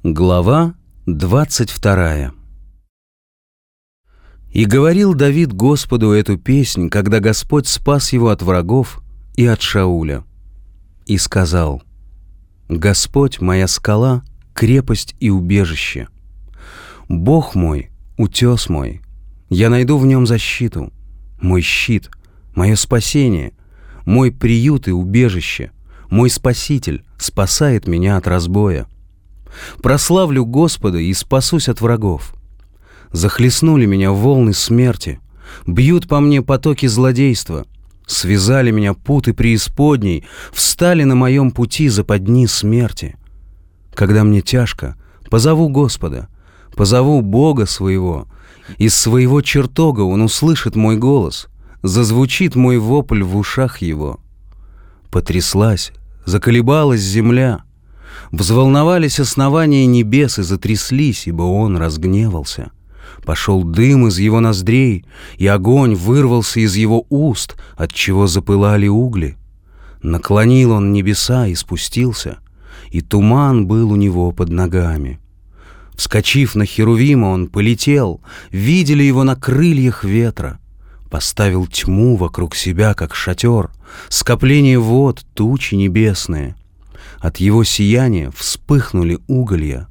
Глава 22. «И говорил Давид Господу эту песнь, когда Господь спас его от врагов и от Шауля. И сказал: Господь моя скала, крепость и убежище. Бог мой, утес мой, я найду в нем защиту, мой щит, мое спасение, мой приют и убежище, мой Спаситель спасает меня от разбоя. Прославлю Господа и спасусь от врагов. Захлестнули меня волны смерти, бьют по мне потоки злодейства, связали меня путы преисподней, встали на моем пути западни смерти. Когда мне тяжко, позову Господа, позову Бога своего, из своего чертога Он услышит мой голос, зазвучит мой вопль в ушах Его. Потряслась, заколебалась земля, взволновались основания небес и затряслись, ибо Он разгневался. Пошел дым из Его ноздрей, и огонь вырвался из Его уст, отчего запылали угли. Наклонил Он небеса и спустился, и туман был у Него под ногами. Вскочив на Херувима, Он полетел, видели Его на крыльях ветра. Поставил тьму вокруг себя, как шатер, скопление вод, тучи небесные. От Его сияния вспыхнули уголья.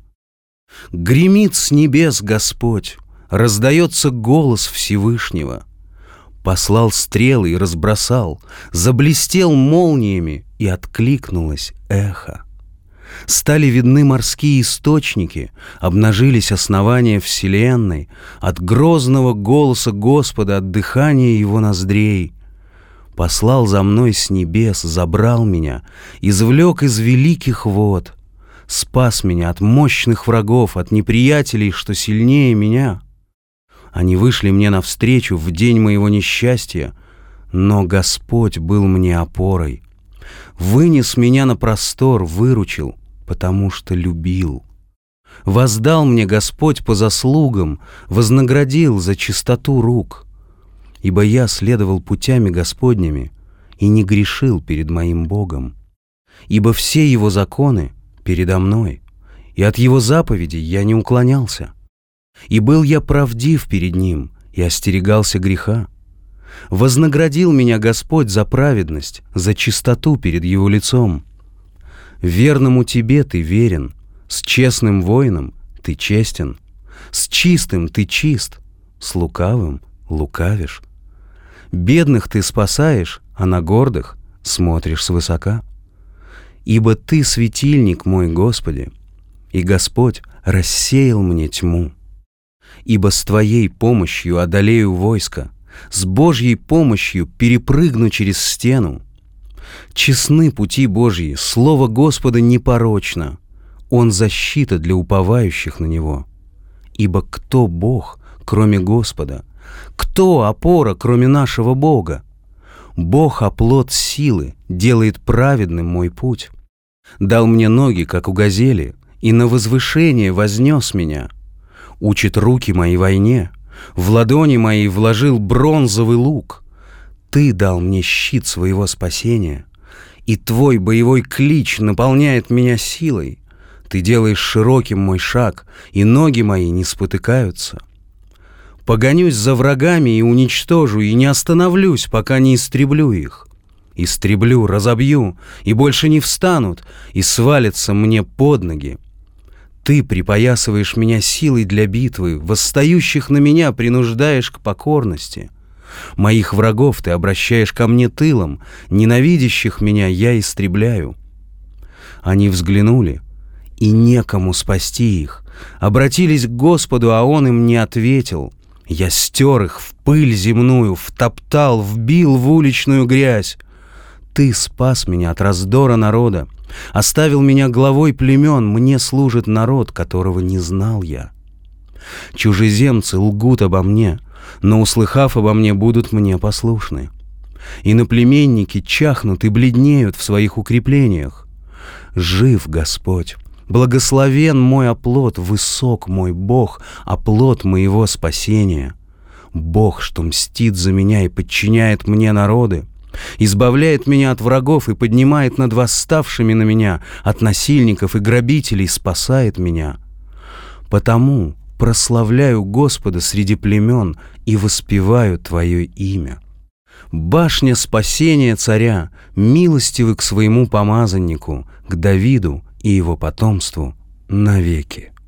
Гремит с небес Господь, раздается голос Всевышнего. Послал стрелы и разбросал, заблестел молниями, и откликнулось эхо. Стали видны морские источники, обнажились основания вселенной, от грозного голоса Господа, от дыхания Его ноздрей. Послал за мной с небес, забрал меня, извлек из великих вод, спас меня от мощных врагов, от неприятелей, что сильнее меня. Они вышли мне навстречу в день моего несчастья, но Господь был мне опорой. Вынес меня на простор, выручил, потому что любил. Воздал мне Господь по заслугам, вознаградил за чистоту рук. Ибо я следовал путями Господними и не грешил перед моим Богом. Ибо все Его законы передо мной, и от Его заповедей я не уклонялся. И был я правдив перед Ним, и остерегался греха. Вознаградил меня Господь за праведность, за чистоту перед Его лицом. Верному Тебе Ты верен, с честным воином Ты честен, с чистым Ты чист, с лукавым лукавишь. Бедных Ты спасаешь, а на гордых смотришь свысока. Ибо Ты светильник мой, Господи, и Господь рассеял мне тьму. Ибо с Твоей помощью одолею войско, с Божьей помощью перепрыгну через стену. Честны пути Божьи, слово Господа непорочно, Он защита для уповающих на Него. Ибо кто Бог, кроме Господа? Кто опора, кроме нашего Бога? Бог — оплот силы, делает праведным мой путь. Дал мне ноги, как у газели, и на возвышение вознес меня. Учит руки мои войне, в ладони мои вложил бронзовый лук. Ты дал мне щит своего спасения, и Твой боевой клич наполняет меня силой. Ты делаешь широким мой шаг, и ноги мои не спотыкаются. Погонюсь за врагами и уничтожу, и не остановлюсь, пока не истреблю их. Истреблю, разобью, и больше не встанут, и свалятся мне под ноги. Ты припоясываешь меня силой для битвы, восстающих на меня принуждаешь к покорности. Моих врагов Ты обращаешь ко мне тылом, ненавидящих меня я истребляю. Они взглянули, и некому спасти их, обратились к Господу, а Он им не ответил. Я стер их в пыль земную, втоптал, вбил в уличную грязь. Ты спас меня от раздора народа, оставил меня главой племен, мне служит народ, которого не знал я. Чужеземцы лгут обо мне, но, услыхав обо мне, будут мне послушны. Иноплеменники чахнут и бледнеют в своих укреплениях. Жив Господь, благословен мой оплот, высок мой Бог, оплот моего спасения. Бог, что мстит за меня и подчиняет мне народы, избавляет меня от врагов и поднимает над восставшими на меня, от насильников и грабителей спасает меня. Потому прославляю Господа среди племен и воспеваю Твое имя. Башня спасения царя, милостивый к своему помазаннику, к Давиду и его потомству навеки.